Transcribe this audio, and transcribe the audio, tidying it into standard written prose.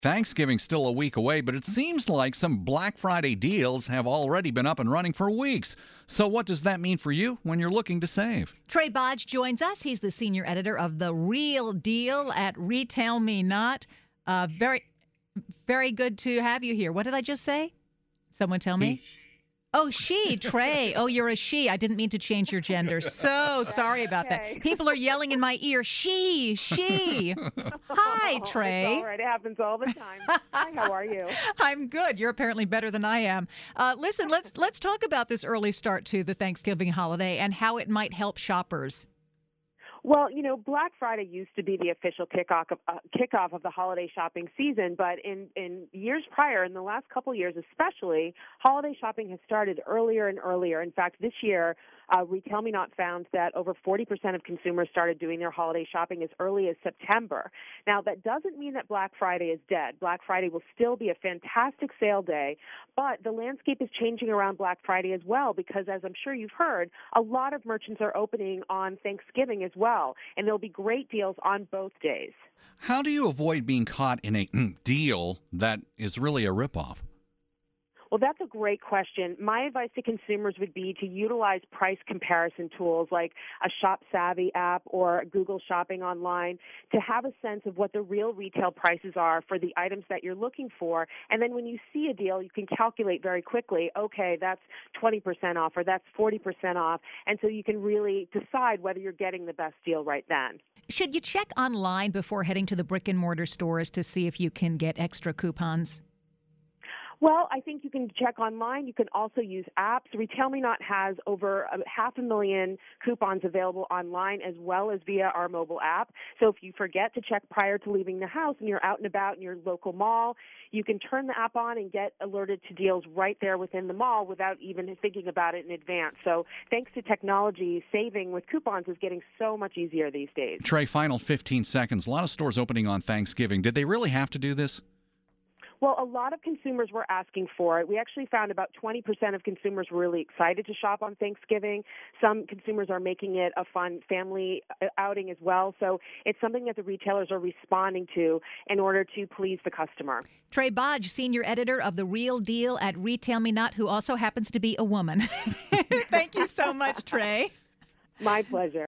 Thanksgiving's still a week away, but it seems like some Black Friday deals have already been up and running for weeks. So what does that mean for you when you're looking to save? Trey Bodge joins us. He's the senior editor of The Real Deal at Retail Me Not. Very, very good to have you here. What did I just say? Someone tell me. Oh, she, Trey. Oh, you're a she. I didn't mean to change your gender. So sorry about that. People are yelling in my ear, she. Hi, Trey. It's all right. It happens all the time. Hi, how are you? I'm good. You're apparently better than I am. Listen, let's talk about this early start to the Thanksgiving holiday and how it might help shoppers. Well, Black Friday used to be the official kickoff of the holiday shopping season, but in years prior, in the last couple years especially, holiday shopping has started earlier and earlier. In fact, this year, Retail Me Not found that over 40% of consumers started doing their holiday shopping as early as September. Now, that doesn't mean that Black Friday is dead. Black Friday will still be a fantastic sale day, but the landscape is changing around Black Friday as well because, as I'm sure you've heard, a lot of merchants are opening on Thanksgiving as well. And there'll be great deals on both days. How do you avoid being caught in a deal that is really a ripoff? Well, that's a great question. My advice to consumers would be to utilize price comparison tools like a Shop Savvy app or Google Shopping Online to have a sense of what the real retail prices are for the items that you're looking for. And then when you see a deal, you can calculate very quickly, okay, that's 20% off or that's 40% off. And so you can really decide whether you're getting the best deal right then. Should you check online before heading to the brick and mortar stores to see if you can get extra coupons? Well, I think you can check online. You can also use apps. Retail Me Not has over 500,000 coupons available online as well as via our mobile app. So if you forget to check prior to leaving the house and you're out and about in your local mall, you can turn the app on and get alerted to deals right there within the mall without even thinking about it in advance. So thanks to technology, saving with coupons is getting so much easier these days. Trey, final 15 seconds. A lot of stores opening on Thanksgiving. Did they really have to do this? Well, a lot of consumers were asking for it. We actually found about 20% of consumers were really excited to shop on Thanksgiving. Some consumers are making it a fun family outing as well. So it's something that the retailers are responding to in order to please the customer. Trey Bodge, senior editor of The Real Deal at Retail Me Not, who also happens to be a woman. Thank you so much, Trey. My pleasure.